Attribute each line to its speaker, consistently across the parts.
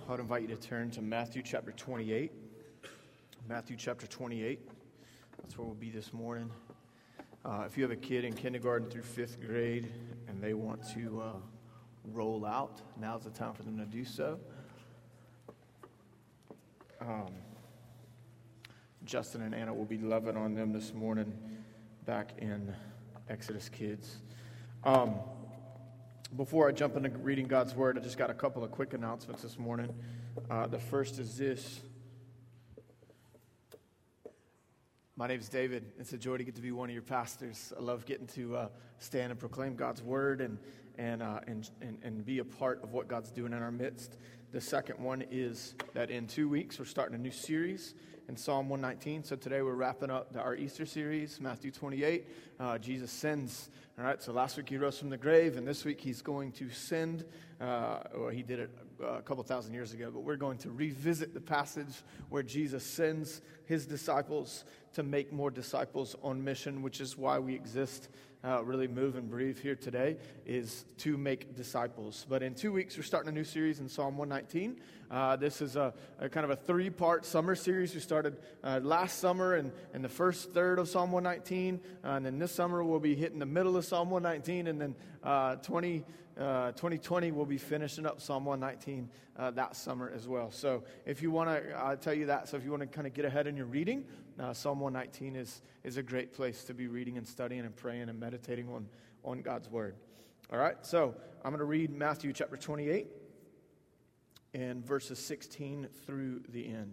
Speaker 1: I would invite you to turn to Matthew chapter 28. Matthew chapter 28. That's where we'll be this morning. If you have a kid in kindergarten through 5th grade and they want to roll out, now's the time for them to do so. Justin and Anna will be loving on them this morning back in Exodus Kids. Before I jump into reading God's Word, I just got a couple of quick announcements this morning. The first is this. My name's David. It's a joy to get to be one of your pastors. I love getting to stand and proclaim God's Word and be a part of what God's doing in our midst. The second one is that in 2 weeks, we're starting a new series in Psalm 119. So today we're wrapping up our Easter series, Matthew 28. Jesus sends. All right, so last week he rose from the grave, and this week he's going to send. He did it a couple thousand years ago, but we're going to revisit the passage where Jesus sends his disciples to make more disciples on mission, which is why we exist, really move and breathe here today, is to make disciples. But in 2 weeks, we're starting a new series in Psalm 119. This is a kind of a 3-part summer series. We started last summer in the first third of Psalm 119, and then this summer we'll be hitting the middle of Psalm 119, and then 2020 we'll be finishing up Psalm 119 that summer as well. So if you want to, I'll tell you that. So if you want to kind of get ahead in your reading, Psalm 119 is a great place to be reading and studying and praying and meditating on God's Word. All right, so I'm going to read Matthew chapter 28 and verses 16 through the end.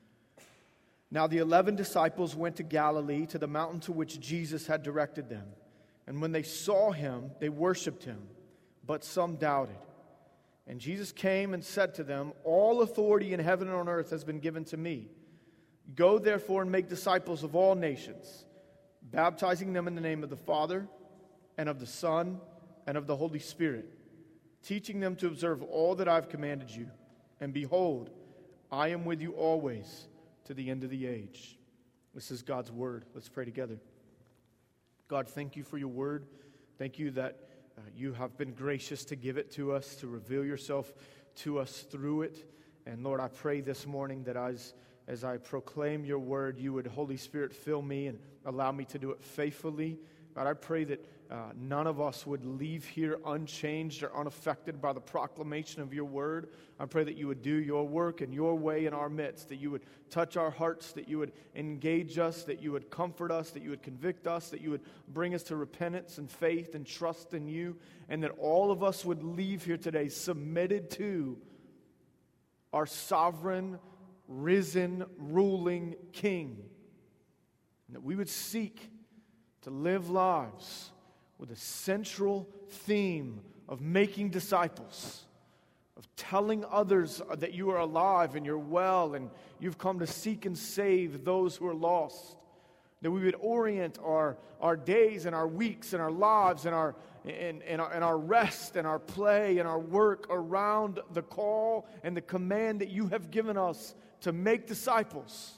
Speaker 1: Now the 11 disciples went to Galilee, to the mountain to which Jesus had directed them. And when they saw him, they worshipped him, but some doubted. And Jesus came and said to them, "All authority in heaven and on earth has been given to me. Go therefore and make disciples of all nations, baptizing them in the name of the Father and of the Son and of the Holy Spirit, teaching them to observe all that I've commanded you. And behold, I am with you always to the end of the age." This is God's Word. Let's pray together. God, thank you for your Word. Thank you that you have been gracious to give it to us, to reveal yourself to us through it. And Lord, I pray this morning that as I proclaim your word, you would, Holy Spirit, fill me and allow me to do it faithfully. God, I pray that none of us would leave here unchanged or unaffected by the proclamation of your word. I pray that you would do your work in your way in our midst, that you would touch our hearts, that you would engage us, that you would comfort us, that you would convict us, that you would bring us to repentance and faith and trust in you, and that all of us would leave here today submitted to our sovereign, risen, ruling King, and that we would seek to live lives with a central theme of making disciples, of telling others that you are alive and you're well and you've come to seek and save those who are lost. That we would orient our days and our weeks and our lives and our rest and our play and our work around the call and the command that you have given us to make disciples.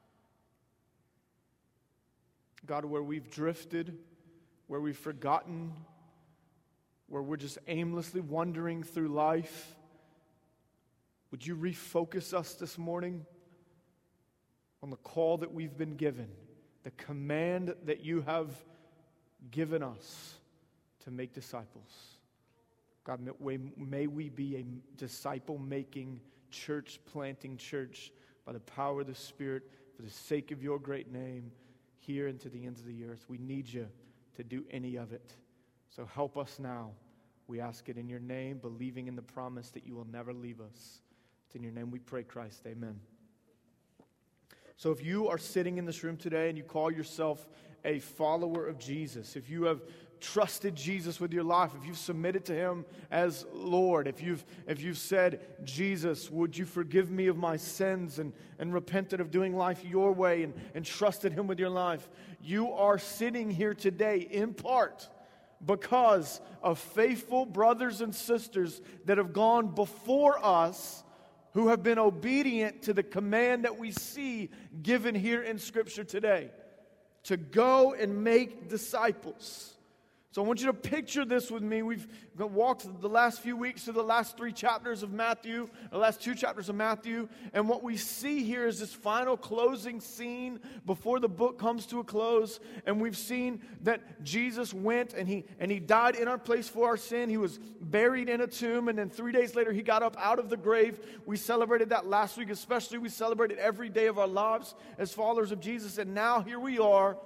Speaker 1: God, where we've drifted, where we've forgotten, where we're just aimlessly wandering through life, would you refocus us this morning on the call that we've been given, the command that you have given us to make disciples. God, may we be a disciple-making, church-planting church by the power of the Spirit for the sake of your great name here and to the ends of the earth. We need you to do any of it. So help us now. We ask it in your name, believing in the promise that you will never leave us. It's in your name we pray, Christ. Amen. So if you are sitting in this room today and you call yourself a follower of Jesus, if you have trusted Jesus with your life, if you've submitted to him as Lord, if you've said, "Jesus, would you forgive me of my sins," and repented of doing life your way and trusted him with your life, you are sitting here today in part because of faithful brothers and sisters that have gone before us, who have been obedient to the command that we see given here in Scripture today, to go and make disciples. So I want you to picture this with me. We've walked the last few weeks through the last 3 chapters of Matthew, the last 2 chapters of Matthew. And what we see here is this final closing scene before the book comes to a close. And we've seen that Jesus went and he died in our place for our sin. He was buried in a tomb. And then 3 days later, he got up out of the grave. We celebrated that last week especially. We celebrated every day of our lives as followers of Jesus. And now here we are.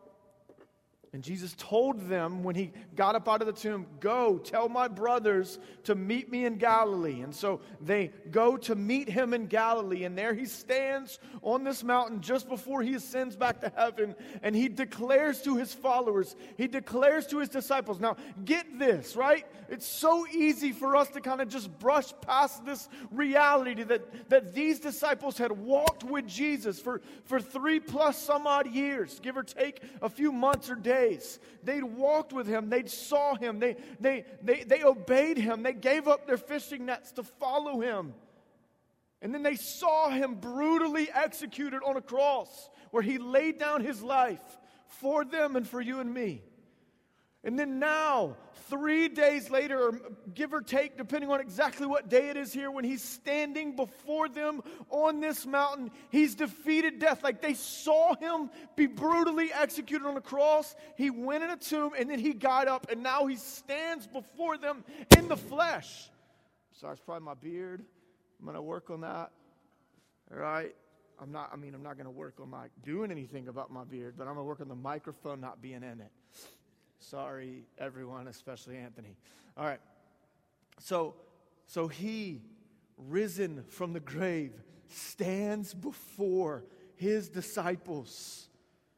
Speaker 1: And Jesus told them when he got up out of the tomb, go, tell my brothers to meet me in Galilee. And so they go to meet him in Galilee. And there he stands on this mountain just before he ascends back to heaven. And he declares to his followers, he declares to his disciples. Now, get this, right? It's so easy for us to kind of just brush past this reality that these disciples had walked with Jesus for 3+ some odd years, give or take a few months or days. They'd walked with him. They'd saw him. They obeyed him. They gave up their fishing nets to follow him. And then they saw him brutally executed on a cross where he laid down his life for them and for you and me. And then now, 3 days later, or give or take, depending on exactly what day it is here, when he's standing before them on this mountain, he's defeated death. Like they saw him be brutally executed on a cross. He went in a tomb, and then he got up, and now he stands before them in the flesh. Sorry, it's probably my beard. I'm going to work on that. All right? I'm not going to work on doing anything about my beard, but I'm going to work on the microphone not being in it. Sorry, everyone, especially Anthony. All right. So he, risen from the grave, stands before his disciples.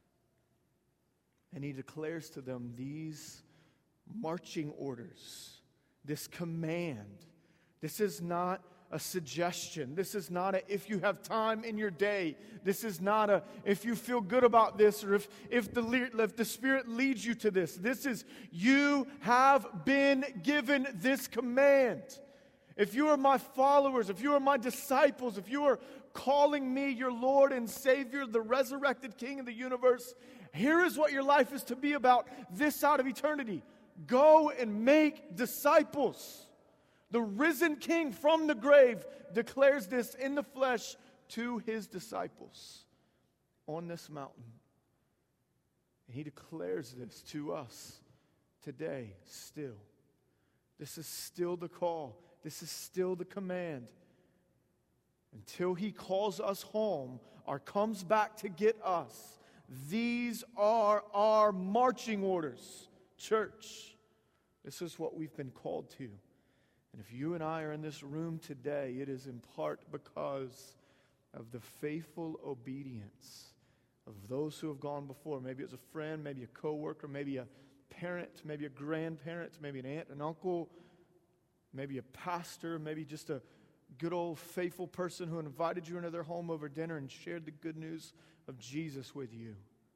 Speaker 1: And he declares to them these marching orders, this command. This is not a suggestion. This is not a if you have time in your day. This is not a if you feel good about this or if the Spirit leads you to this. This is you have been given this command. If you are my followers, if you are my disciples, if you are calling me your Lord and Savior, the resurrected King of the universe, here is what your life is to be about this side of eternity. Go and make disciples. The risen King from the grave declares this in the flesh to his disciples on this mountain. And he declares this to us today still. This is still the call. This is still the command. Until he calls us home or comes back to get us, these are our marching orders. Church, this is what we've been called to. And if you and I are in this room today, it is in part because of the faithful obedience of those who have gone before. Maybe it's a friend, maybe a coworker, maybe a parent, maybe a grandparent, maybe an aunt, an uncle, maybe a pastor, maybe just a good old faithful person who invited you into their home over dinner and shared the good news of Jesus with you.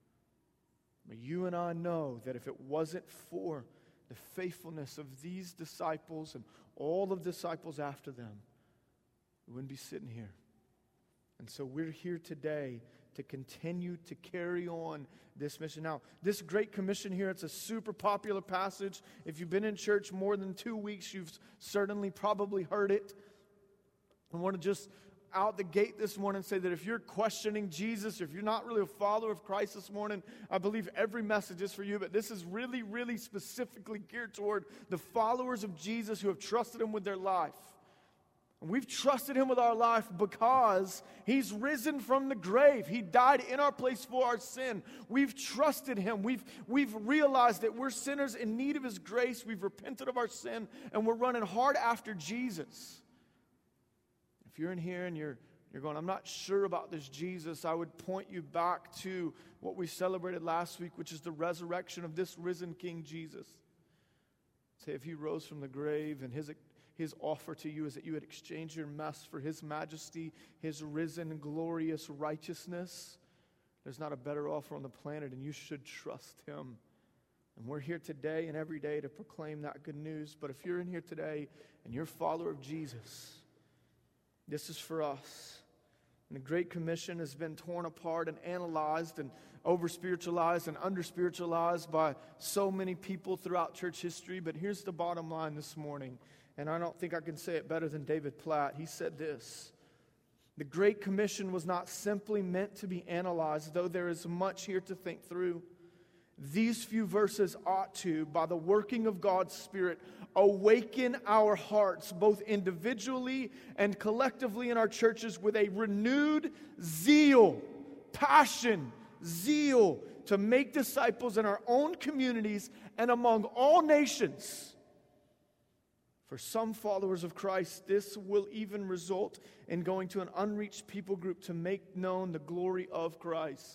Speaker 1: But you and I know that if it wasn't for the faithfulness of these disciples and all of the disciples after them, we wouldn't be sitting here. And so we're here today to continue to carry on this mission. Now, this Great Commission here, it's a super popular passage. If you've been in church more than 2 weeks, you've certainly probably heard it. I want to just out the gate this morning say that if you're questioning Jesus, or if you're not really a follower of Christ this morning, I believe every message is for you, but this is really, really specifically geared toward the followers of Jesus who have trusted Him with their life. And we've trusted Him with our life because He's risen from the grave. He died in our place for our sin. We've trusted Him. We've realized that we're sinners in need of His grace. We've repented of our sin, and we're running hard after Jesus. If you're in here and you're going, I'm not sure about this Jesus, I would point you back to what we celebrated last week, which is the resurrection of this risen King Jesus. Say if He rose from the grave, and His offer to you is that you would exchange your mess for His majesty, His risen, glorious righteousness. There's not a better offer on the planet, and you should trust Him. And we're here today and every day to proclaim that good news. But if you're in here today and you're a follower of Jesus, this is for us. And the Great Commission has been torn apart and analyzed and over-spiritualized and under-spiritualized by so many people throughout church history. But here's the bottom line this morning, and I don't think I can say it better than David Platt. He said this: the Great Commission was not simply meant to be analyzed, though there is much here to think through. These few verses ought to, by the working of God's Spirit, awaken our hearts, both individually and collectively in our churches, with a renewed zeal, passion, zeal to make disciples in our own communities and among all nations. For some followers of Christ, this will even result in going to an unreached people group to make known the glory of Christ.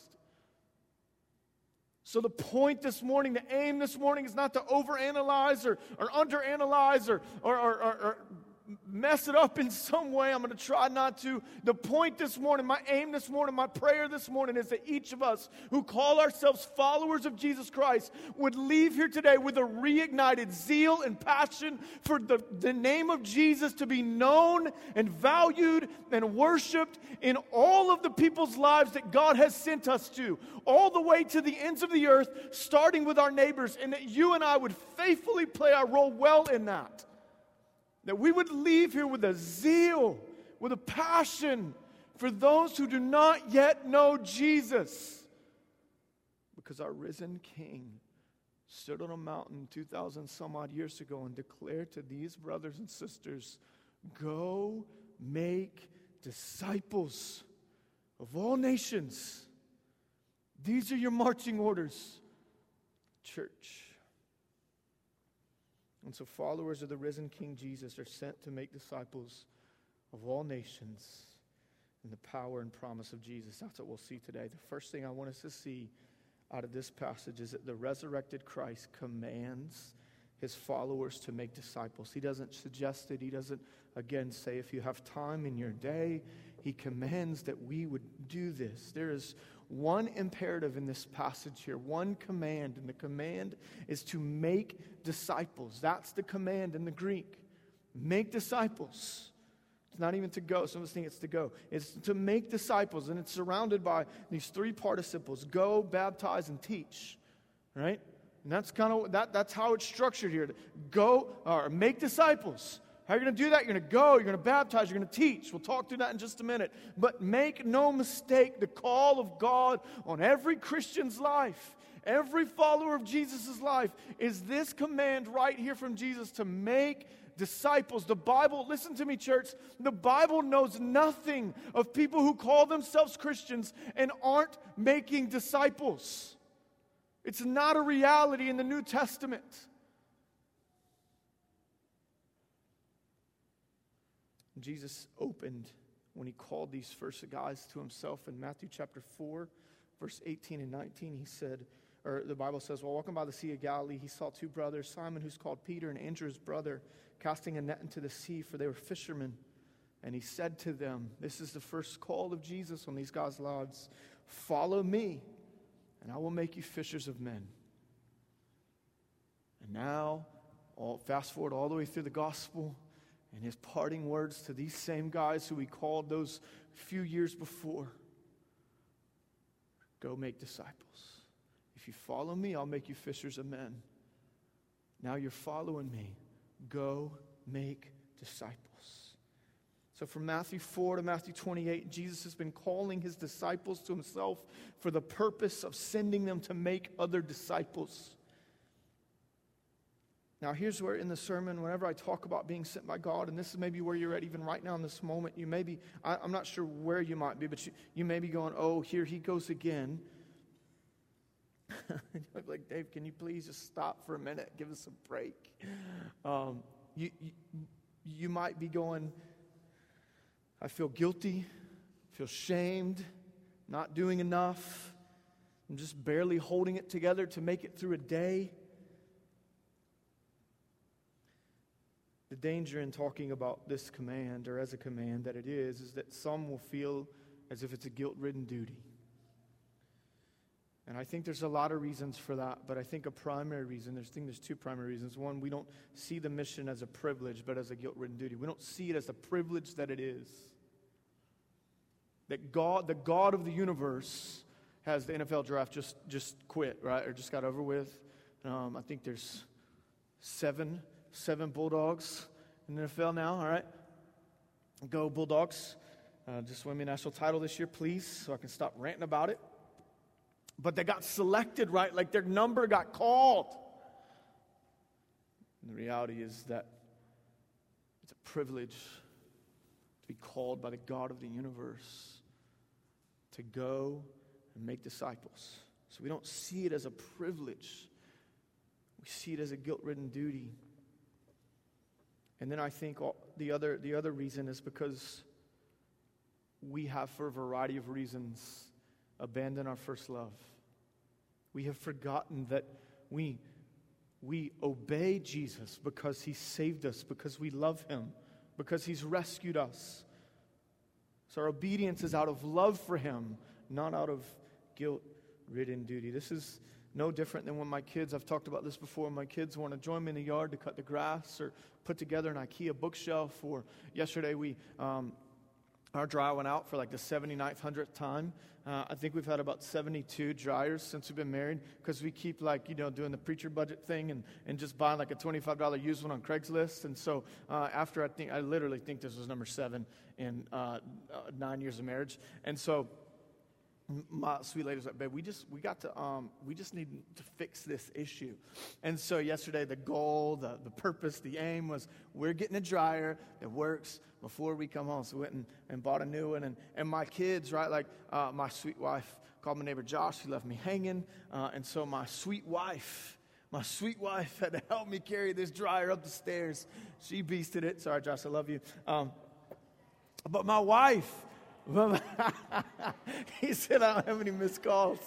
Speaker 1: So the point this morning, the aim this morning is not to overanalyze or underanalyze or mess it up in some way. I'm going to try not to. The point this morning, my aim this morning, my prayer this morning is that each of us who call ourselves followers of Jesus Christ would leave here today with a reignited zeal and passion for the name of Jesus to be known and valued and worshiped in all of the people's lives that God has sent us to, all the way to the ends of the earth, starting with our neighbors, and that you and I would faithfully play our role well in that. That we would leave here with a zeal, with a passion for those who do not yet know Jesus. Because our risen King stood on a mountain 2,000 some odd years ago and declared to these brothers and sisters, "Go make disciples of all nations." These are your marching orders, church. And so followers of the risen King Jesus are sent to make disciples of all nations in the power and promise of Jesus. That's what we'll see today. The first thing I want us to see out of this passage is that the resurrected Christ commands his followers to make disciples. He doesn't suggest it. He doesn't, again, say if you have time in your day. He commands that we would do this. There is one imperative in this passage here, one command, and the command is to make disciples. That's the command in the Greek. Make disciples. It's not even to go. Some of us think it's to go. It's to make disciples, and it's surrounded by these three participles: go, baptize, and teach. Right? And that's kind of that's how it's structured here. Go or make disciples. How are you going to do that? You're going to go, you're going to baptize, you're going to teach. We'll talk through that in just a minute. But make no mistake, the call of God on every Christian's life, every follower of Jesus' life, is this command right here from Jesus to make disciples. The Bible, listen to me, church, the Bible knows nothing of people who call themselves Christians and aren't making disciples. It's not a reality in the New Testament. Jesus opened when he called these first guys to himself in Matthew chapter 4, verse 18 and 19. He said, or the Bible says, while walking by the Sea of Galilee, he saw two brothers, Simon, who's called Peter, and Andrew, his brother, casting a net into the sea, for they were fishermen. And he said to them, this is the first call of Jesus on these guys' lives, follow me, and I will make you fishers of men. And now, fast forward all the way through the gospel, and his parting words to these same guys who he called those few years before: go make disciples. If you follow me, I'll make you fishers of men. Now you're following me. Go make disciples. So from Matthew 4 to Matthew 28, Jesus has been calling his disciples to himself for the purpose of sending them to make other disciples. Now, here's where in the sermon, whenever I talk about being sent by God, and this is maybe where you're at even right now in this moment, you may be, I'm not sure where you might be, but you may be going, oh, here he goes again. Like, Dave, can you please just stop for a minute? Give us a break. You might be going, I feel guilty, feel shamed, not doing enough. I'm just barely holding it together to make it through a day. The danger in talking about this command, or as a command that it is that some will feel as if it's a guilt-ridden duty. And I think there's a lot of reasons for that, but I think a primary reason, there's two primary reasons. One, we don't see the mission as a privilege, but as a guilt-ridden duty. We don't see it as a privilege that it is. That God, the God of the universe, has the NFL draft just quit, right? Or just got over with. I think there's seven Bulldogs in the NFL now, all right? Go Bulldogs. Just win me a national title this year, please, so I can stop ranting about it. But they got selected, right? Like their number got called. And the reality is that it's a privilege to be called by the God of the universe to go and make disciples. So we don't see it as a privilege. We see it as a guilt-ridden duty. And then I think the other reason is because we have, for a variety of reasons, abandoned our first love. We have forgotten that we obey Jesus because He saved us, because we love Him, because He's rescued us. So our obedience is out of love for Him, not out of guilt-ridden duty. This is no different than when my kids, I've talked about this before, my kids want to join me in the yard to cut the grass or put together an IKEA bookshelf. Or yesterday our dryer went out for like the 79th, 100th time. I think we've had about 72 dryers since we've been married because we keep doing the preacher budget thing and just buying like a $25 used one on Craigslist. And so after I literally think this was number 7 in 9 years of marriage. And so my sweet lady was like, babe, we just need to fix this issue. And so yesterday the goal, the purpose, the aim was we're getting a dryer that works before we come home. So we went and bought a new one. And my kids, right, like my sweet wife called my neighbor Josh, who left me hanging. And so my sweet wife had to help me carry this dryer up the stairs. She beasted it. Sorry, Josh, I love you. But my wife, he said, I don't have any missed calls.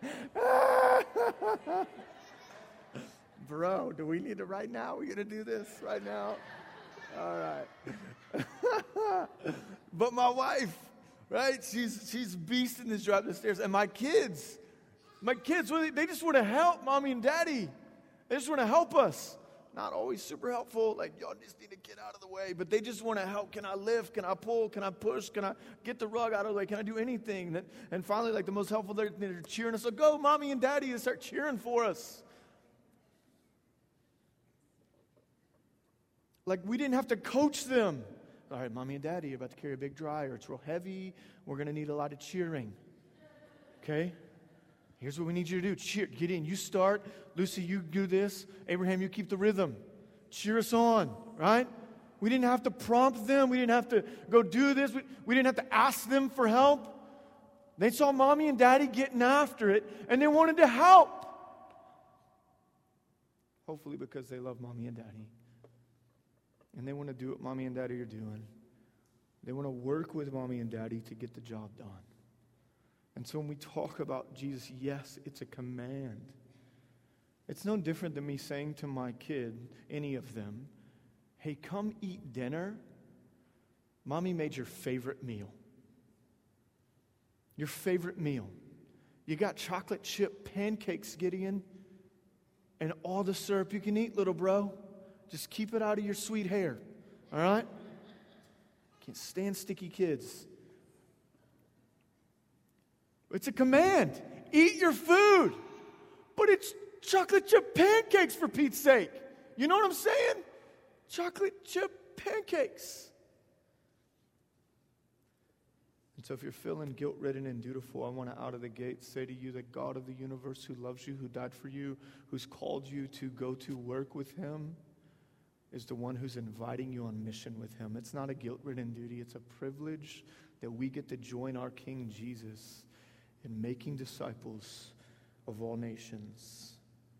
Speaker 1: Bro, do we need to right now? We're going to do this right now? All right. But my wife, right, she's beasting this drive up the stairs. And my kids, they just want to help Mommy and Daddy. They just want to help us. Not always super helpful, like, y'all just need to get out of the way. But they just want to help. Can I lift? Can I pull? Can I push? Can I get the rug out of the way? Can I do anything? And finally, like the most helpful, they're cheering us. So go, Mommy and Daddy, and start cheering for us. Like we didn't have to coach them. All right, Mommy and Daddy, you're about to carry a big dryer. It's real heavy. We're going to need a lot of cheering. Okay? Here's what we need you to do. Cheer. Get in. You start. Lucy, you do this. Abraham, you keep the rhythm. Cheer us on, right? We didn't have to prompt them. We didn't have to go do this. We didn't have to ask them for help. They saw Mommy and Daddy getting after it, and they wanted to help. Hopefully because they love Mommy and Daddy. And they want to do what Mommy and Daddy are doing. They want to work with Mommy and Daddy to get the job done. And so when we talk about Jesus, yes, it's a command. It's no different than me saying to my kid, any of them, hey, come eat dinner. Mommy made your favorite meal. Your favorite meal. You got chocolate chip pancakes, Gideon, and all the syrup you can eat, little bro. Just keep it out of your sweet hair, all right? Can't stand sticky kids. It's a command. Eat your food. But it's chocolate chip pancakes, for Pete's sake. You know what I'm saying? Chocolate chip pancakes. And so if you're feeling guilt-ridden and dutiful, I want to out of the gate say to you that God of the universe who loves you, who died for you, who's called you to go to work with Him, is the one who's inviting you on mission with Him. It's not a guilt-ridden duty. It's a privilege that we get to join our King Jesus in making disciples of all nations.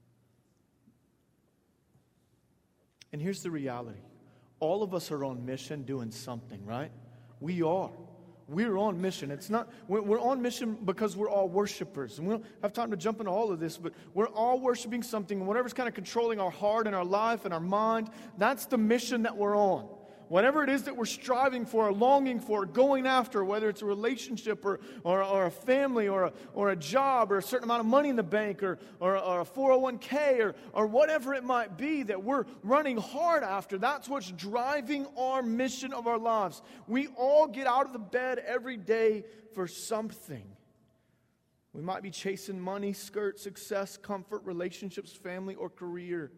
Speaker 1: And here's the reality. All of us are on mission doing something, right? We are. We're on mission. It's not, we're on mission because we're all worshipers. And we don't have time to jump into all of this, but we're all worshiping something. And whatever's kind of controlling our heart and our life and our mind, that's the mission that we're on. whatever it is that we're striving for, or longing for, or going after, whether it's a relationship or a family or a job or a certain amount of money in the bank or a 401k or whatever it might be that we're running hard after, that's what's driving our mission of our lives. We all get out of the bed every day for something. We might be chasing money, skirt, success, comfort, relationships, family, or career.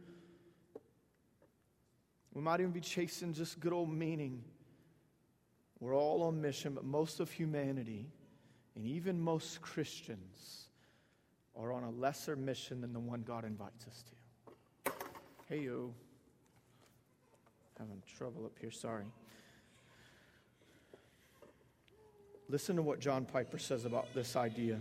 Speaker 1: We might even be chasing just good old meaning. We're all on mission, but most of humanity, and even most Christians, are on a lesser mission than the one God invites us to. Hey-yo. Having trouble up here, sorry. Listen to what John Piper says about this idea.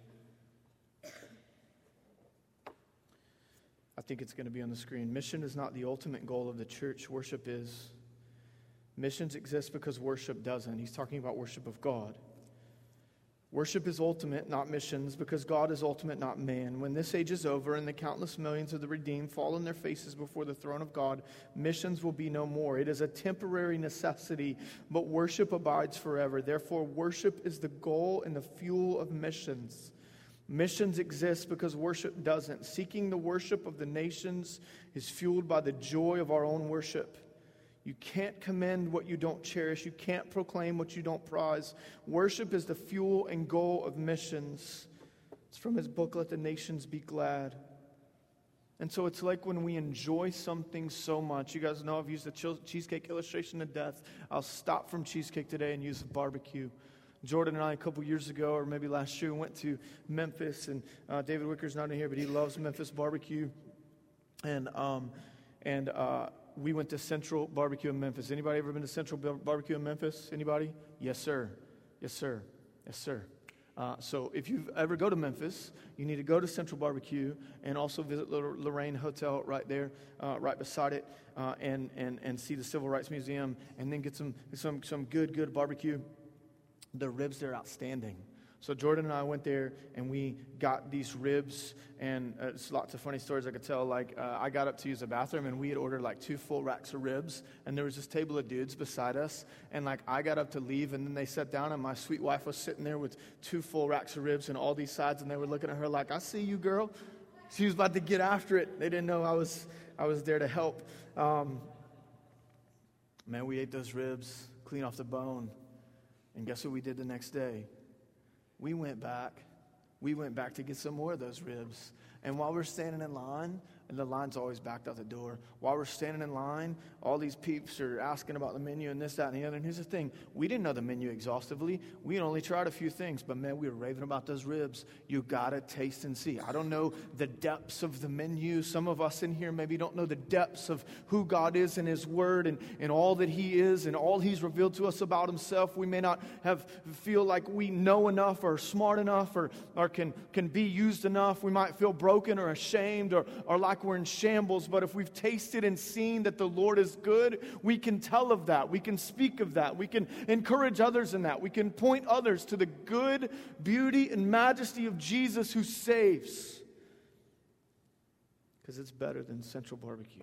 Speaker 1: I think it's going to be on the screen. Mission is not the ultimate goal of the church. Worship is. Missions exist because worship doesn't. He's talking about worship of God. Worship is ultimate, not missions, because God is ultimate, not man. When this age is over and the countless millions of the redeemed fall on their faces before the throne of God, missions will be no more. It is a temporary necessity, but worship abides forever. Therefore, worship is the goal and the fuel of missions. Missions exist because worship doesn't. Seeking the worship of the nations is fueled by the joy of our own worship. You can't commend what you don't cherish. You can't proclaim what you don't prize. Worship is the fuel and goal of missions. It's from his book, Let the Nations Be Glad. And so it's like when we enjoy something so much. You guys know I've used the cheesecake illustration to death. I'll stop from cheesecake today and use barbecue. Jordan and I, a couple years ago, or maybe last year, went to Memphis, and David Wicker's not in here, but he loves Memphis barbecue, and we went to Central Barbecue in Memphis. Anybody ever been to Central Barbecue in Memphis? Anybody? Yes, sir. Yes, sir. Yes, sir. So if you ever go to Memphis, you need to go to Central Barbecue and also visit Lorraine Hotel right there, right beside it, and see the Civil Rights Museum, and then get some good barbecue. The ribs, they're outstanding. So Jordan and I went there, and we got these ribs, and it's lots of funny stories I could tell. Like, I got up to use the bathroom, and we had ordered like 2 full racks of ribs, and there was this table of dudes beside us, and like I got up to leave, and then they sat down, and my sweet wife was sitting there with 2 full racks of ribs and all these sides, and they were looking at her like, I see you, girl. She was about to get after it. They didn't know I was there to help. Man, we ate those ribs, clean off the bone. And guess what we did the next day? We went back to get some more of those ribs. And while we're standing in line, and the line's always backed out the door, while we're standing in line, all these peeps are asking about the menu and this, that, and the other. And here's the thing. We didn't know the menu exhaustively. We only tried a few things. But, man, we were raving about those ribs. You got to taste and see. I don't know the depths of the menu. Some of us in here maybe don't know the depths of who God is in his word and all that he is and all he's revealed to us about himself. We may not feel like we know enough or smart enough or can be used enough. We might feel broken or ashamed or like we're in shambles. But if we've tasted and seen that the Lord is good, we can tell of that. We can speak of that. We can encourage others in that. We can point others to the good beauty and majesty of Jesus who saves. Because it's better than Central Barbecue.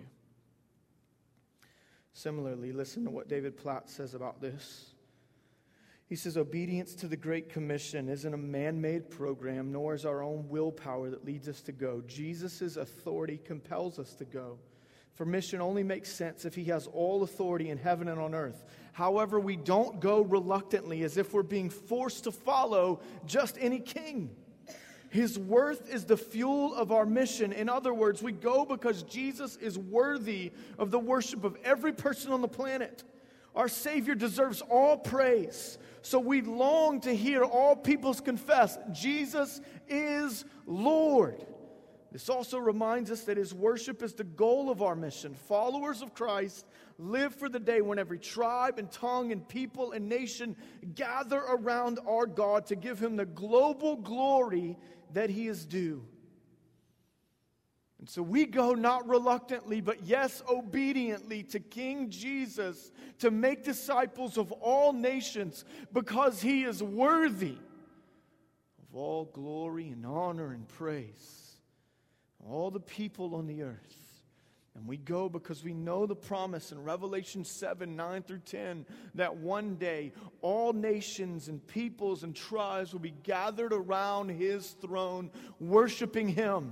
Speaker 1: Similarly, listen to what David Platt says about this. He says, obedience to the Great Commission isn't a man-made program, nor is our own willpower that leads us to go. Jesus' authority compels us to go. For mission only makes sense if he has all authority in heaven and on earth. However, we don't go reluctantly as if we're being forced to follow just any king. His worth is the fuel of our mission. In other words, we go because Jesus is worthy of the worship of every person on the planet. Our Savior deserves all praise. So we long to hear all peoples confess, Jesus is Lord. This also reminds us that his worship is the goal of our mission. Followers of Christ live for the day when every tribe and tongue and people and nation gather around our God to give him the global glory that he is due. And so we go not reluctantly, but yes, obediently to King Jesus to make disciples of all nations because he is worthy of all glory and honor and praise. All the people on the earth And we go because we know the promise in Revelation 7, 9 through 10, that one day all nations and peoples and tribes will be gathered around His throne, worshiping Him.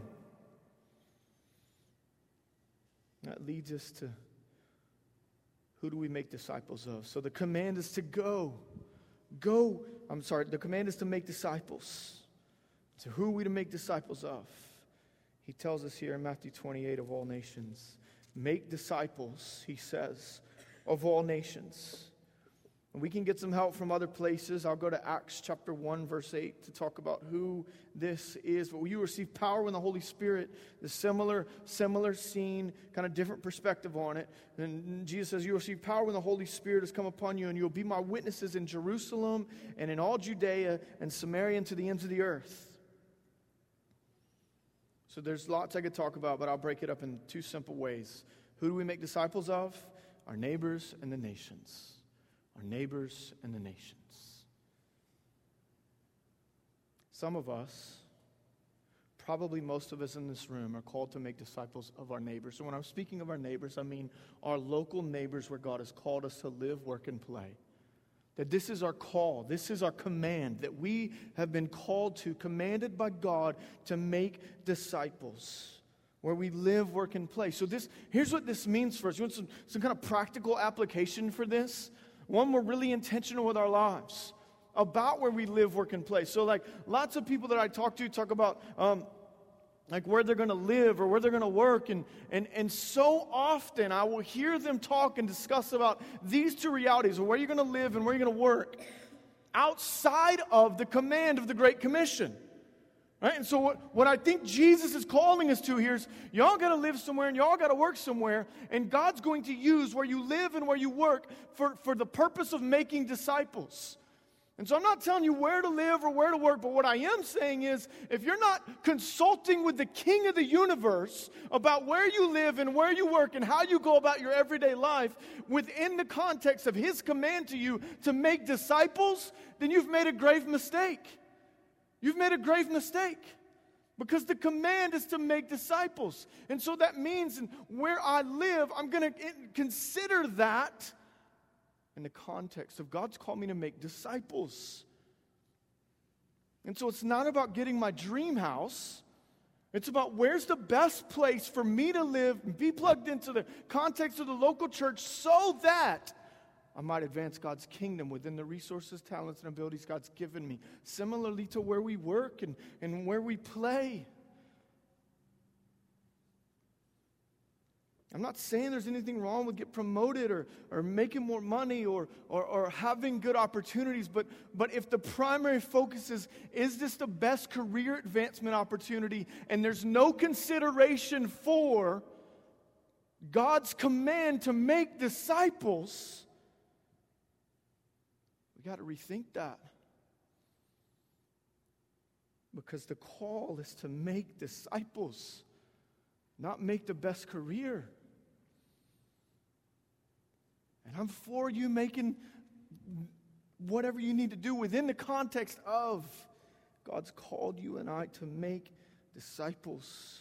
Speaker 1: That leads us to, who do we make disciples of? So the command is to go. The command is to make disciples. So who are we to make disciples of? He tells us here in Matthew 28, of all nations. Make disciples, He says, of all nations. And we can get some help from other places. I'll go to Acts chapter 1, verse 8 to talk about who this is. But will you receive power when the Holy Spirit, the similar scene, kind of different perspective on it. And Jesus says, you will receive power when the Holy Spirit has come upon you, and you'll be my witnesses in Jerusalem and in all Judea and Samaria and to the ends of the earth. So there's lots I could talk about, but I'll break it up in two simple ways. Who do we make disciples of? Our neighbors and the nations. Our neighbors and the nations. Some of us, probably most of us in this room, are called to make disciples of our neighbors. So when I'm speaking of our neighbors, I mean our local neighbors where God has called us to live, work, and play. That this is our call, this is our command, that we have been called to, commanded by God to make disciples, where we live, work, and play. So here's what this means for us. You want some kind of practical application for this? One, we're really intentional with our lives about where we live, work, and play. So like lots of people that I talk to talk about like where they're going to live or where they're going to work. And so often I will hear them talk and discuss about these two realities, of where you're going to live and where you're going to work, outside of the command of the Great Commission. Right? And so what I think Jesus is calling us to here is, y'all got to live somewhere and y'all got to work somewhere, and God's going to use where you live and where you work for the purpose of making disciples. And so I'm not telling you where to live or where to work, but what I am saying is, if you're not consulting with the King of the universe about where you live and where you work and how you go about your everyday life within the context of His command to you to make disciples, then you've made a grave mistake. You've made a grave mistake. Because the command is to make disciples. And so that means where I live, I'm going to consider that in the context of God's called me to make disciples. And so it's not about getting my dream house. It's about where's the best place for me to live and be plugged into the context of the local church so that I might advance God's kingdom within the resources, talents, and abilities God's given me. Similarly to where we work and where we play. I'm not saying there's anything wrong with getting promoted or making more money or having good opportunities, but if the primary focus is this the best career advancement opportunity, and there's no consideration for God's command to make disciples, we got to rethink that. Because the call is to make disciples, not make the best career. And I'm for you making whatever you need to do within the context of God's called you and I to make disciples.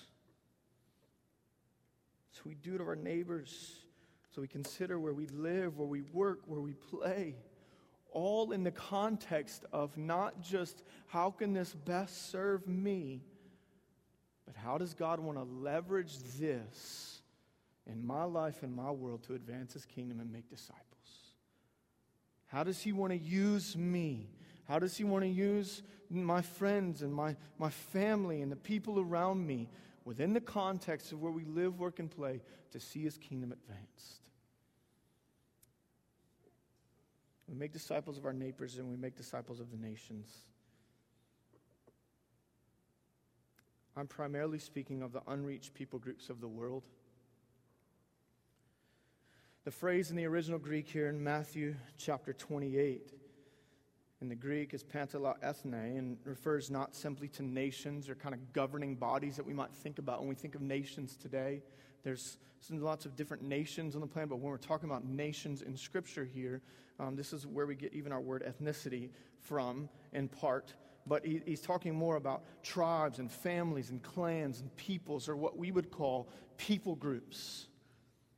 Speaker 1: So we do it of our neighbors. So we consider where we live, where we work, where we play. All in the context of not just how can this best serve me, but how does God want to leverage this in my life and my world to advance His kingdom and make disciples? How does He want to use me? How does He want to use my friends and my family and the people around me within the context of where we live, work, and play to see His kingdom advanced? We make disciples of our neighbors and we make disciples of the nations. I'm primarily speaking of the unreached people groups of the world. The phrase in the original Greek here in Matthew chapter 28 in the Greek is pantala ethne, and refers not simply to nations or kind of governing bodies that we might think about when we think of nations today. There's lots of different nations on the planet, but when we're talking about nations in Scripture here, this is where we get even our word ethnicity from, in part. But he's talking more about tribes and families and clans and peoples, or what we would call people groups.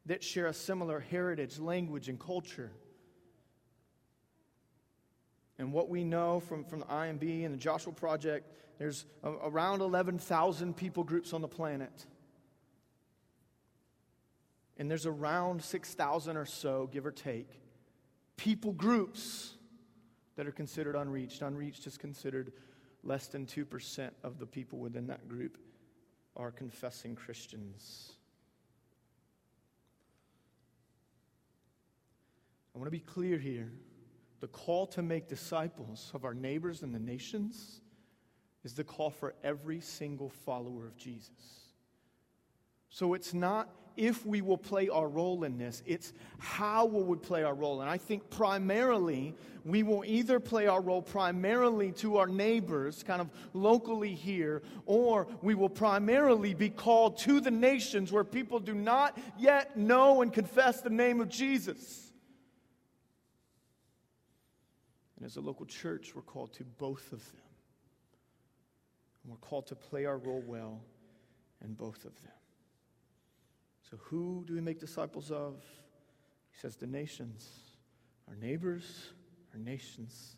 Speaker 1: that share a similar heritage, language, and culture. And what we know from the IMB and the Joshua Project, there's around 11,000 people groups on the planet. And there's around 6,000 or so, give or take, people groups that are considered unreached. Unreached is considered less than 2% of the people within that group are confessing Christians. I want to be clear here. The call to make disciples of our neighbors and the nations is the call for every single follower of Jesus. So it's not if we will play our role in this, it's how will we play our role. And I think primarily, we will either play our role primarily to our neighbors, kind of locally here, or we will primarily be called to the nations where people do not yet know and confess the name of Jesus. And as a local church, we're called to both of them. And we're called to play our role well in both of them. So who do we make disciples of? He says the nations, our neighbors, our nations.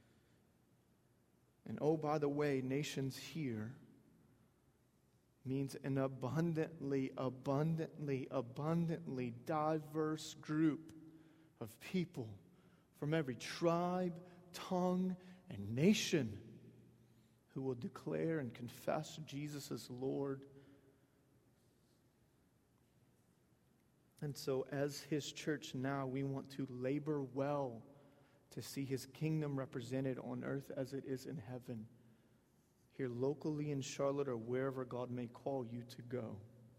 Speaker 1: And oh, by the way, nations here means an abundantly diverse group of people from every tribe, tongue, and nation who will declare and confess Jesus as Lord. And so as His church now, we want to labor well to see His kingdom represented on earth as it is in heaven, here locally in Charlotte or wherever God may call you to go.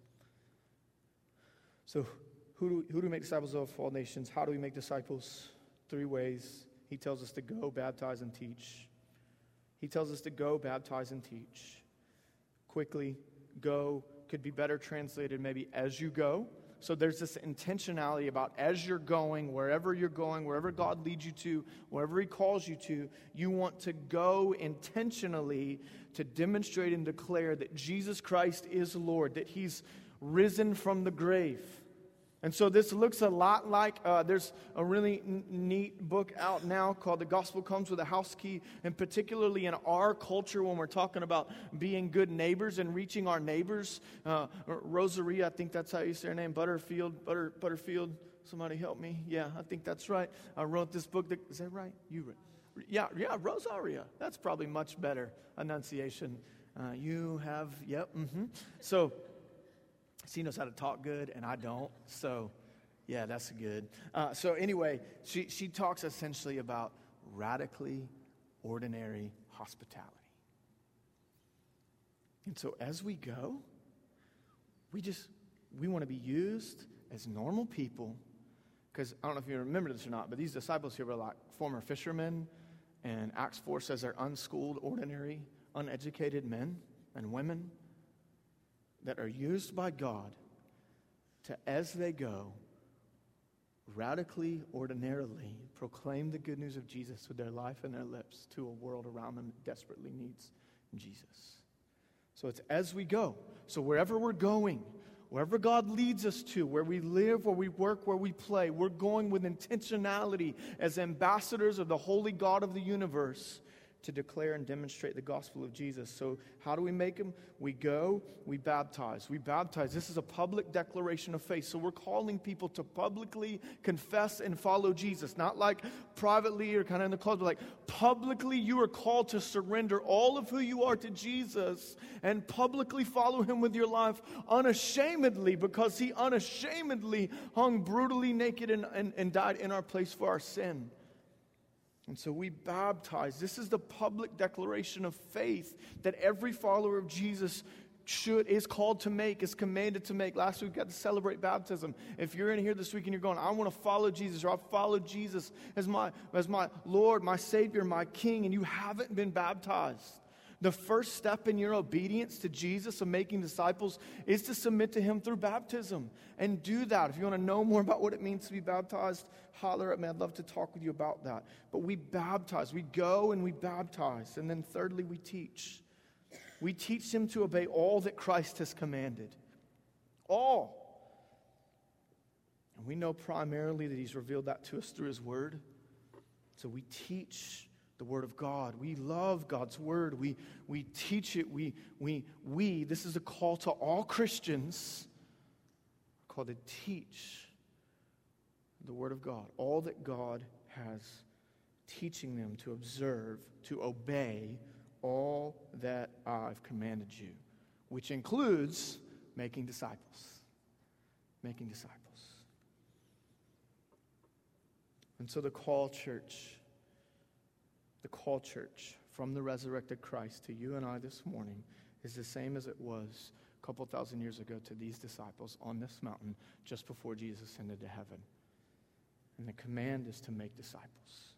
Speaker 1: So who do we make disciples of all nations? How do we make disciples? 3 ways. He tells us to go, baptize, and teach. He tells us to go, baptize, and teach. Quickly, go could be better translated maybe as you go. So there's this intentionality about as you're going, wherever God leads you to, wherever He calls you to, you want to go intentionally to demonstrate and declare that Jesus Christ is Lord, that He's risen from the grave. And so this looks a lot like, there's a really neat book out now called The Gospel Comes with a House Key, and particularly in our culture when we're talking about being good neighbors and reaching our neighbors. Rosaria, I think that's how you say her name, Butterfield, somebody help me. Yeah, I think that's right. I wrote this book, is that right? Yeah, Rosaria. That's probably much better enunciation. So, she knows how to talk good, and I don't. So, yeah, that's good. So anyway, she talks essentially about radically ordinary hospitality. And so as we go, we want to be used as normal people. Because I don't know if you remember this or not, but these disciples here were like former fishermen. And Acts 4 says they're unschooled, ordinary, uneducated men and women that are used by God to, as they go, radically, ordinarily proclaim the good news of Jesus with their life and their lips to a world around them that desperately needs Jesus. So it's as we go. So wherever we're going, wherever God leads us to, where we live, where we work, where we play, we're going with intentionality as ambassadors of the holy God of the universe to declare and demonstrate the gospel of Jesus. So how do we make them? We go, we baptize. We baptize. This is a public declaration of faith. So we're calling people to publicly confess and follow Jesus. Not like privately or kind of in the closet, but like publicly you are called to surrender all of who you are to Jesus and publicly follow Him with your life unashamedly, because He unashamedly hung brutally naked and died in our place for our sin. And so we baptize. This is the public declaration of faith that every follower of Jesus is called to make, is commanded to make. Last week we got to celebrate baptism. If you're in here this week and you're going, I want to follow Jesus, or I follow Jesus as my Lord, my Savior, my King, and you haven't been baptized, the first step in your obedience to Jesus of making disciples is to submit to Him through baptism. And do that. If you want to know more about what it means to be baptized, holler at me. I'd love to talk with you about that. But we baptize. We go and we baptize. And then thirdly, we teach. We teach them to obey all that Christ has commanded. All. And we know primarily that he's revealed that to us through his word. So we teach the word of God. We love God's word. We teach it. This is a call to all Christians, called to teach the word of God. All that God has, teaching them to observe, to obey all that I've commanded you, which includes making disciples. Making disciples. And so the call church from the resurrected Christ to you and I this morning is the same as it was a couple thousand years ago to these disciples on this mountain just before Jesus ascended to heaven. And the command is to make disciples.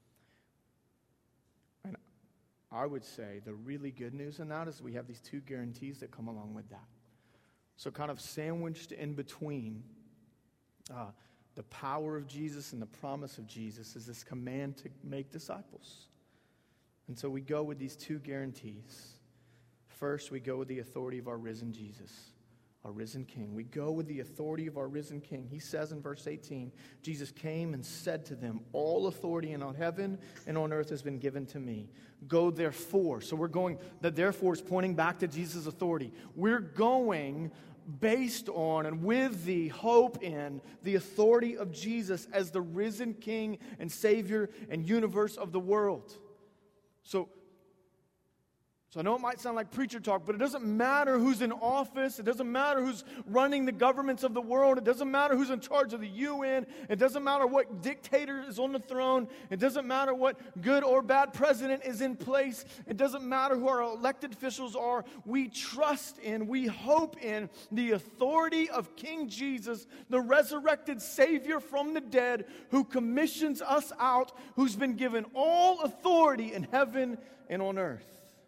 Speaker 1: And I would say the really good news in that is we have these two guarantees that come along with that. So kind of sandwiched in between the power of Jesus and the promise of Jesus is this command to make disciples. And so we go with these two guarantees. First, we go with the authority of our risen Jesus, our risen King. We go with the authority of our risen King. He says in verse 18, Jesus came and said to them, all authority in on heaven and on earth has been given to me. Go therefore. So we're going, the therefore is pointing back to Jesus' authority. We're going based on and with the hope in the authority of Jesus as the risen King and Savior and universe of the world. So I know it might sound like preacher talk, but it doesn't matter who's in office. It doesn't matter who's running the governments of the world. It doesn't matter who's in charge of the UN. It doesn't matter what dictator is on the throne. It doesn't matter what good or bad president is in place. It doesn't matter who our elected officials are. We trust in, we hope in the authority of King Jesus, the resurrected Savior from the dead, who commissions us out, who's been given all authority in heaven and on earth.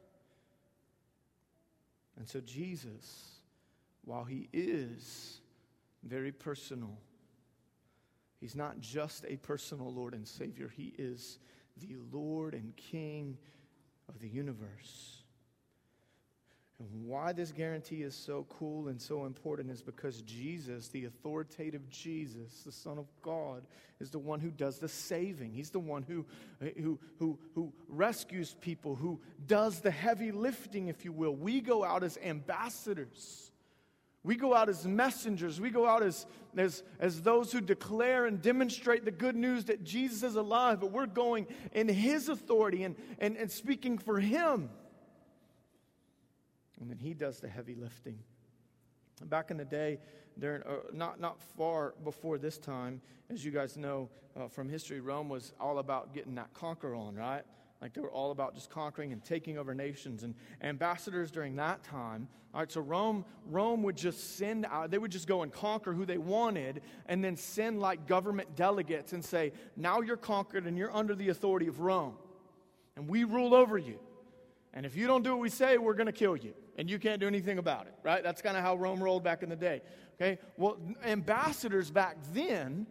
Speaker 1: And so Jesus, while he is very personal, he's not just a personal Lord and Savior. He is the Lord and King of the universe. And why this guarantee is so cool and so important is because Jesus, the authoritative Jesus, the Son of God, is the one who does the saving. He's the one who rescues people, who does the heavy lifting, if you will. We go out as ambassadors. We go out as messengers. We go out as those who declare and demonstrate the good news that Jesus is alive, but we're going in his authority and speaking for him. And then he does the heavy lifting. Back in the day, not far before this time, as you guys know from history, Rome was all about getting that conquer on, right? Like they were all about just conquering and taking over nations. And ambassadors during that time, all right, so Rome would just send out, they would just go and conquer who they wanted and then send like government delegates and say, now you're conquered and you're under the authority of Rome. And we rule over you. And if you don't do what we say, we're going to kill you. And you can't do anything about it, right? That's kind of how Rome rolled back in the day, okay? Well, ambassadors back then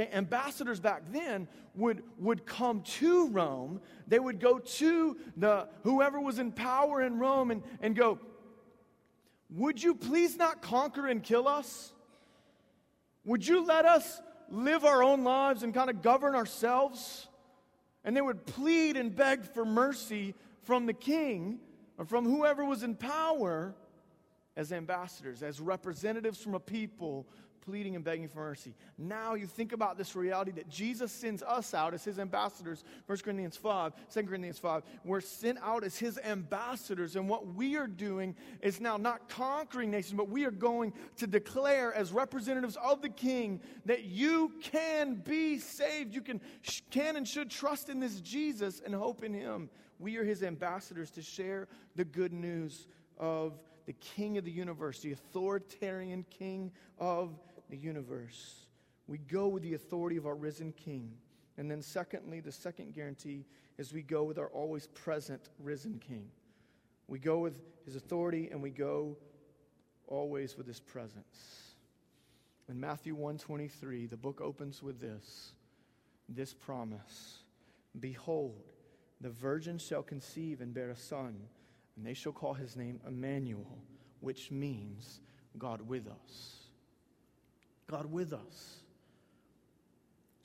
Speaker 1: would come to Rome. They would go to whoever was in power in Rome and go, would you please not conquer and kill us? Would you let us live our own lives and kind of govern ourselves? And they would plead and beg for mercy from the king or from whoever was in power as ambassadors, as representatives from a people pleading and begging for mercy. Now you think about this reality that Jesus sends us out as his ambassadors. 2 Corinthians 5, we're sent out as his ambassadors, and what we are doing is now not conquering nations, but we are going to declare as representatives of the King that you can be saved. You can and should trust in this Jesus and hope in him. We are his ambassadors to share the good news of the King of the universe, the authoritarian King of the universe. We go with the authority of our risen King. And then secondly, the second guarantee is we go with our always present risen King. We go with his authority and we go always with his presence. In Matthew 1:23, the book opens with this promise. Behold, the virgin shall conceive and bear a son, and they shall call his name Emmanuel, which means God with us. God with us.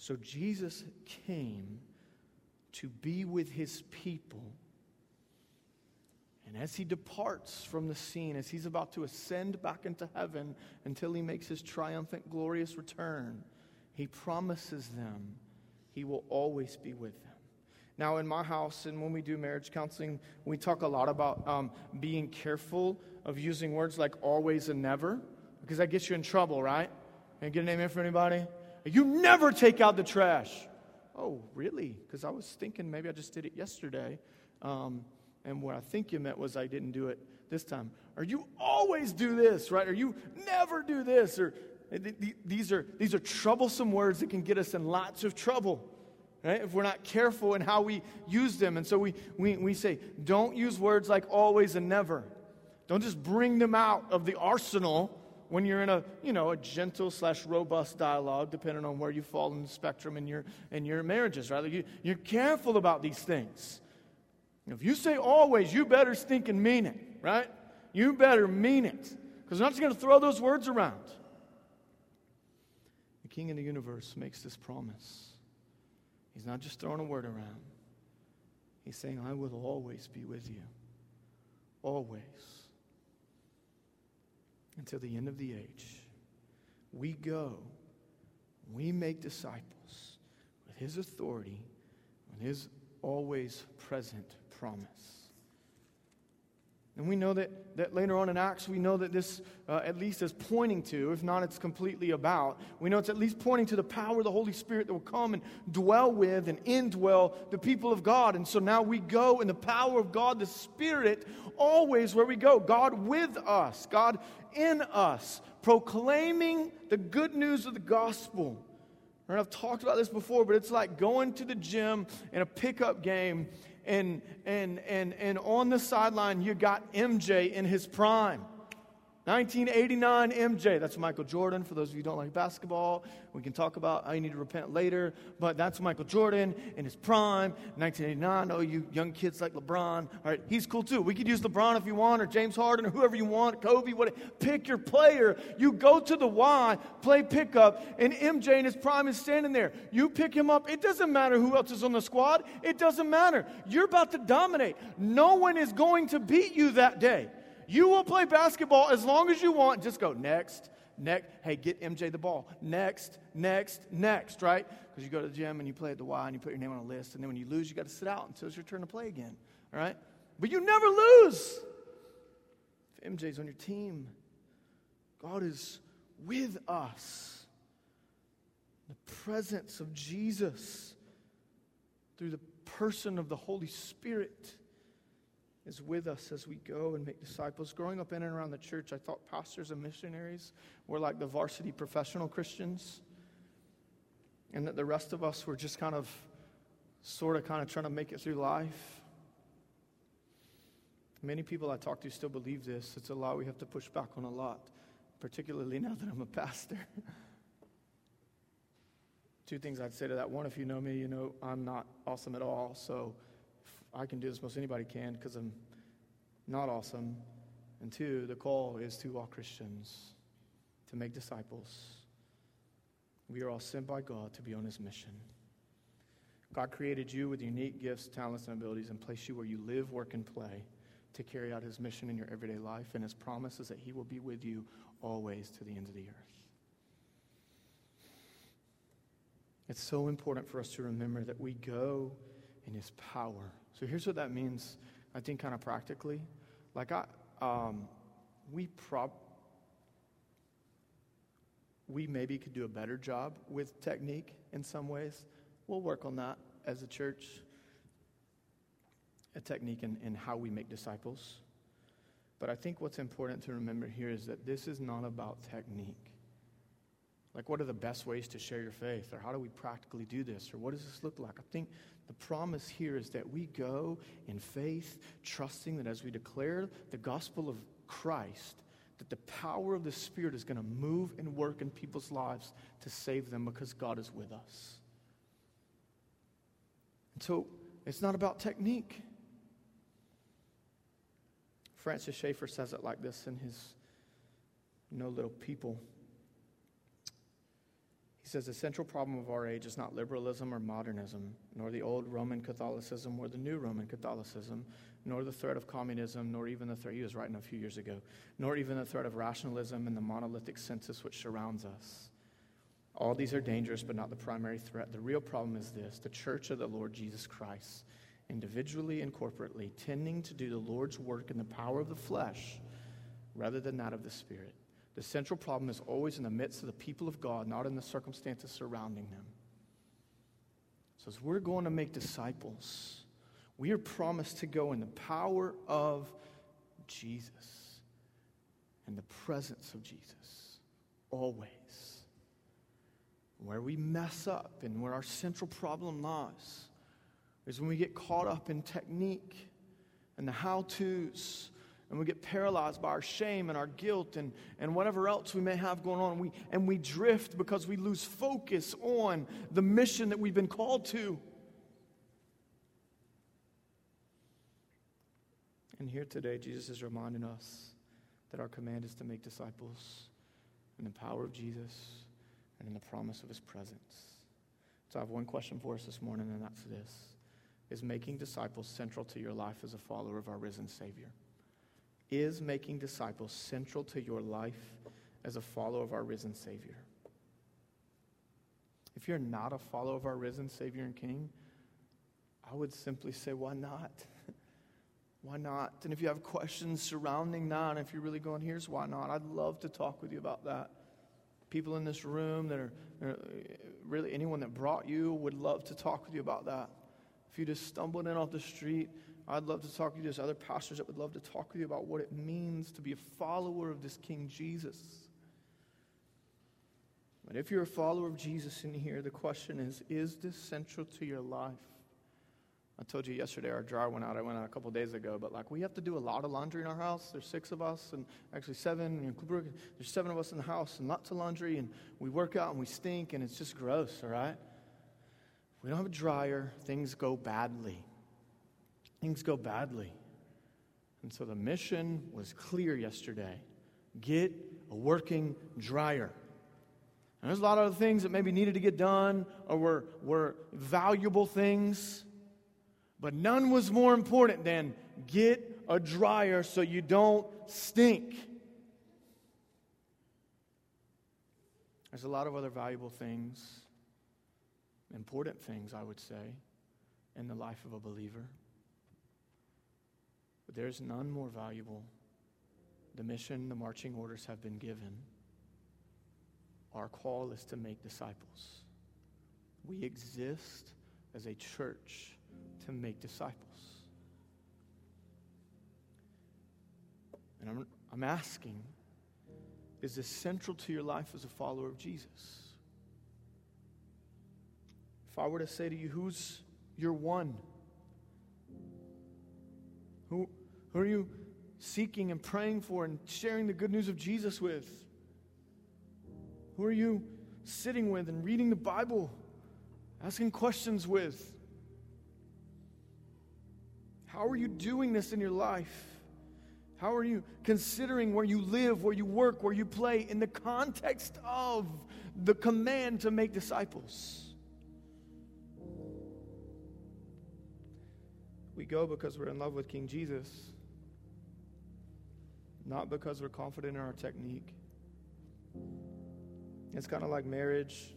Speaker 1: So Jesus came to be with his people. And as he departs from the scene, as he's about to ascend back into heaven until he makes his triumphant, glorious return, he promises them he will always be with them. Now, in my house, and when we do marriage counseling, we talk a lot about being careful of using words like always and never, because that gets you in trouble, right? Can I get an amen for anybody? You never take out the trash. Oh, really? Because I was thinking maybe I just did it yesterday. And what I think you meant was I didn't do it this time. Or you always do this, right? Or you never do this. Or these are troublesome words that can get us in lots of trouble, right? If we're not careful in how we use them. And so we say, don't use words like always and never. Don't just bring them out of the arsenal when you're in a gentle / robust dialogue, depending on where you fall in the spectrum in your marriages, right? Like you're careful about these things. If you say always, you better stink and mean it, right? You better mean it, because we're not just going to throw those words around. The King of the universe makes this promise. He's not just throwing a word around. He's saying, I will always be with you. Always. Until the end of the age. We go. We make disciples with his authority, with his always present promise. And we know that later on in Acts, we know that this at least is pointing to, if not it's completely about, we know it's at least pointing to the power of the Holy Spirit that will come and dwell with and indwell the people of God. And so now we go in the power of God, the Spirit, always where we go. God with us, God in us, proclaiming the good news of the gospel. Right, I've talked about this before, but it's like going to the gym in a pickup game, and on the sideline you got MJ in his prime. 1989 MJ. That's Michael Jordan. For those of you who don't like basketball, we can talk about how you need to repent later. But that's Michael Jordan in his prime. 1989. Oh, you young kids like LeBron. All right, he's cool too. We could use LeBron if you want, or James Harden, or whoever you want. Kobe. Pick your player. You go to the Y, play pickup, and MJ in his prime is standing there. You pick him up. It doesn't matter who else is on the squad. It doesn't matter. You're about to dominate. No one is going to beat you that day. You will play basketball as long as you want. Just go next. Hey, get MJ the ball. Next, right? Because you go to the gym and you play at the Y and you put your name on a list. And then when you lose, you got to sit out until it's your turn to play again. All right? But you never lose. If MJ's on your team, God is with us. The presence of Jesus through the person of the Holy Spirit is with us as we go and make disciples. Growing up in and around the church, I thought pastors and missionaries were like the varsity professional Christians, and that the rest of us were just kind of trying to make it through life. Many people I talk to still believe this. It's a lie we have to push back on a lot, particularly now that I'm a pastor. Two things I'd say to that. One, if you know me, you know I'm not awesome at all, so I can do this, most anybody can, because I'm not awesome. And two, the call is to all Christians to make disciples. We are all sent by God to be on his mission. God created you with unique gifts, talents, and abilities and placed you where you live, work, and play to carry out his mission in your everyday life. And his promise is that he will be with you always to the ends of the earth. It's so important for us to remember that we go in his power. So here's what that means, I think, kind of practically. Like we maybe could do a better job with technique in some ways. We'll work on that as a church. A technique in how we make disciples. But I think what's important to remember here is that this is not about technique. Like, what are the best ways to share your faith? Or how do we practically do this? Or what does this look like? I think the promise here is that we go in faith, trusting that as we declare the gospel of Christ, that the power of the Spirit is going to move and work in people's lives to save them because God is with us. And so, it's not about technique. Francis Schaeffer says it like this in his No Little People. He says, the central problem of our age is not liberalism or modernism, nor the old Roman Catholicism or the new Roman Catholicism, nor the threat of communism, nor even the threat, he was writing a few years ago, nor even the threat of rationalism and the monolithic census which surrounds us. All these are dangerous, but not the primary threat. The real problem is this: the church of the Lord Jesus Christ, individually and corporately, tending to do the Lord's work in the power of the flesh rather than that of the Spirit. The central problem is always in the midst of the people of God, not in the circumstances surrounding them. So as we're going to make disciples, we are promised to go in the power of Jesus and the presence of Jesus, always. Where we mess up and where our central problem lies is when we get caught up in technique and the how-tos, and we get paralyzed by our shame and our guilt and whatever else we may have going on. And we drift because we lose focus on the mission that we've been called to. And here today, Jesus is reminding us that our command is to make disciples in the power of Jesus and in the promise of his presence. So I have one question for us this morning, and that's this: is making disciples central to your life as a follower of our risen Savior? Is making disciples central to your life as a follower of our risen Savior? If you're not a follower of our risen Savior and King, I would simply say, why not? Why not? And if you have questions surrounding that, and if you're really going, here's why not, I'd love to talk with you about that. People in this room that are really, anyone that brought you would love to talk with you about that. If you just stumbled in off the street, I'd love to talk to you. There's other pastors that would love to talk with you about what it means to be a follower of this King Jesus. But if you're a follower of Jesus in here, the question is this central to your life? I told you yesterday our dryer went out. I went out a couple days ago. But we have to do a lot of laundry in our house. There's 6 of us, and actually 7. There's 7 of us in the house, and lots of laundry. And we work out and we stink, and it's just gross, all right? If we don't have a dryer, things go badly. Things go badly. And so the mission was clear yesterday. Get a working dryer. And there's a lot of other things that maybe needed to get done or were valuable things. But none was more important than get a dryer so you don't stink. There's a lot of other valuable things, important things, I would say, in the life of a believer. But there's none more valuable. The mission, the marching orders have been given. Our call is to make disciples. We exist as a church to make disciples. And I'm asking, is this central to your life as a follower of Jesus? If I were to say to you, who's your one? Who are you seeking and praying for and sharing the good news of Jesus with? Who are you sitting with and reading the Bible, asking questions with? How are you doing this in your life? How are you considering where you live, where you work, where you play in the context of the command to make disciples? We go because we're in love with King Jesus, not because we're confident in our technique. It's kind of like marriage.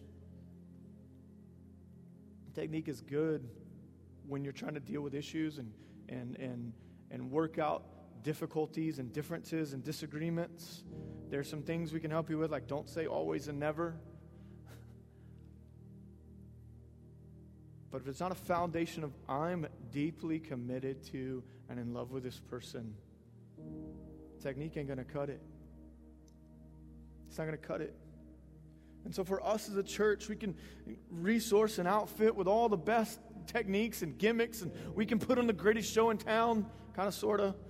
Speaker 1: Technique is good when you're trying to deal with issues and work out difficulties and differences and disagreements. There's some things we can help you with, like don't say always and never. But if it's not a foundation of I'm deeply committed to and in love with this person, technique ain't going to cut it. It's not going to cut it. And so for us as a church, we can resource and outfit with all the best techniques and gimmicks, and we can put on the greatest show in town, kind of, sort of.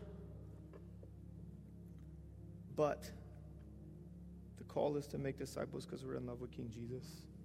Speaker 1: But the call is to make disciples because we're in love with King Jesus.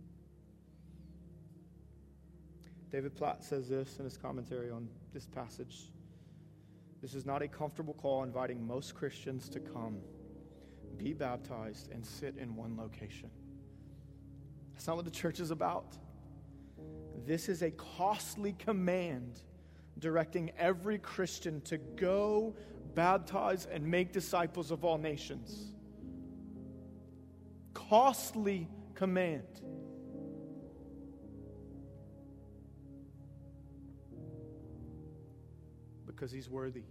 Speaker 1: David Platt says this in his commentary on this passage. This is not a comfortable call inviting most Christians to come, be baptized, and sit in one location. That's not what the church is about. This is a costly command directing every Christian to go, baptize, and make disciples of all nations. Costly command. Because he's worthy.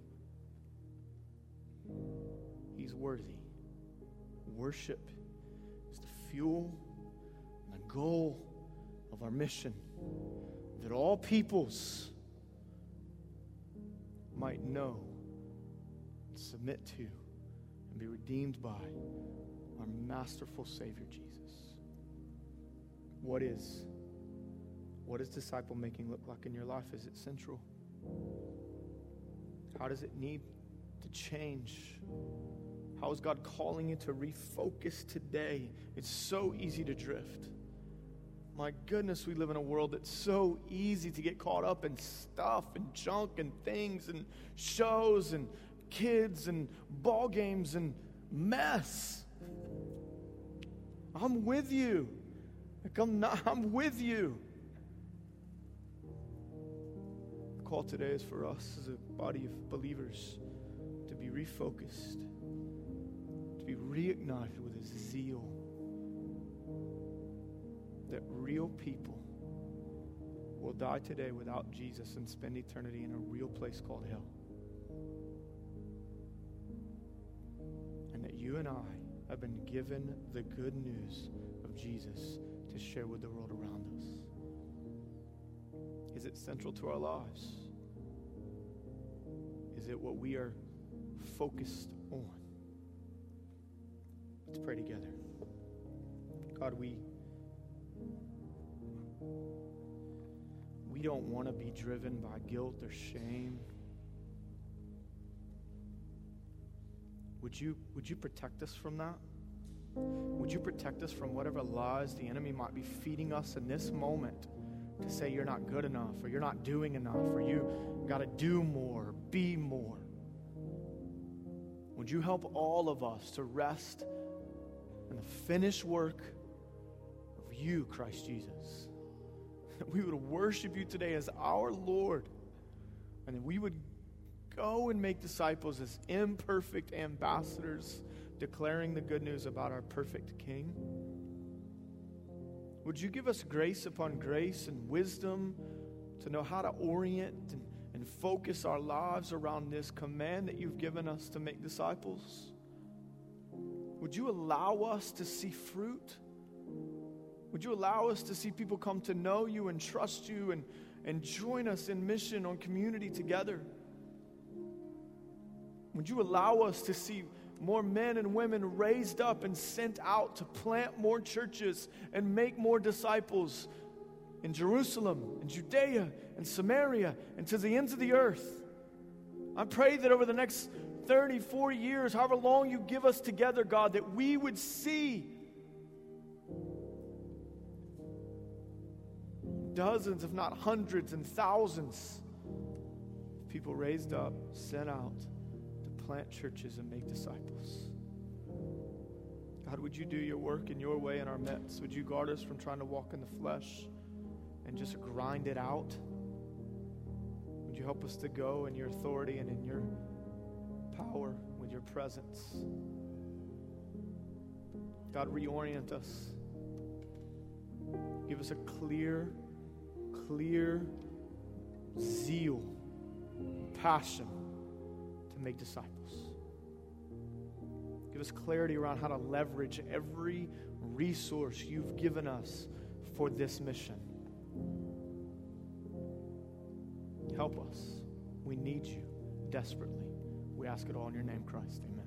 Speaker 1: He's worthy. Worship is the fuel and the goal of our mission, that all peoples might know, submit to, and be redeemed by our masterful Savior Jesus. What does disciple making look like in your life? Is it central? How does it need to change? How is God calling you to refocus today? It's so easy to drift. My goodness, we live in a world that's so easy to get caught up in stuff and junk and things and shows and kids and ball games and mess. I'm with you. I'm with you. The call today is for us as a body of believers to be refocused, to be reignited with a zeal that real people will die today without Jesus and spend eternity in a real place called hell. And that you and I have been given the good news of Jesus to share with the world around us. Is it central to our lives? Is it what we are focused on? Let's pray together. God, we don't want to be driven by guilt or shame. Would you protect us from that? Would you protect us from whatever lies the enemy might be feeding us in this moment to say you're not good enough, or you're not doing enough, or you got to do more, be more? Would you help all of us to rest in the finished work of you, Christ Jesus? That we would worship you today as our Lord, and that we would go and make disciples as imperfect ambassadors, declaring the good news about our perfect King. Would you give us grace upon grace and wisdom to know how to orient and focus our lives around this command that you've given us to make disciples? Would you allow us to see fruit? Would you allow us to see people come to know you and trust you and join us in mission on community together? Would you allow us to see more men and women raised up and sent out to plant more churches and make more disciples in Jerusalem, in Judea, and Samaria, and to the ends of the earth? I pray that over the next 30, 40 years, however long you give us together, God, that we would see dozens, if not hundreds and thousands of people raised up, sent out to plant churches and make disciples. God, would you do your work in your way in our midst? Would you guard us from trying to walk in the flesh and just grind it out? Would you help us to go in your authority and in your power with your presence? God, reorient us. Give us a clear zeal, passion to make disciples. Give us clarity around how to leverage every resource you've given us for this mission. Help us. We need you desperately. We ask it all in your name, Christ. Amen.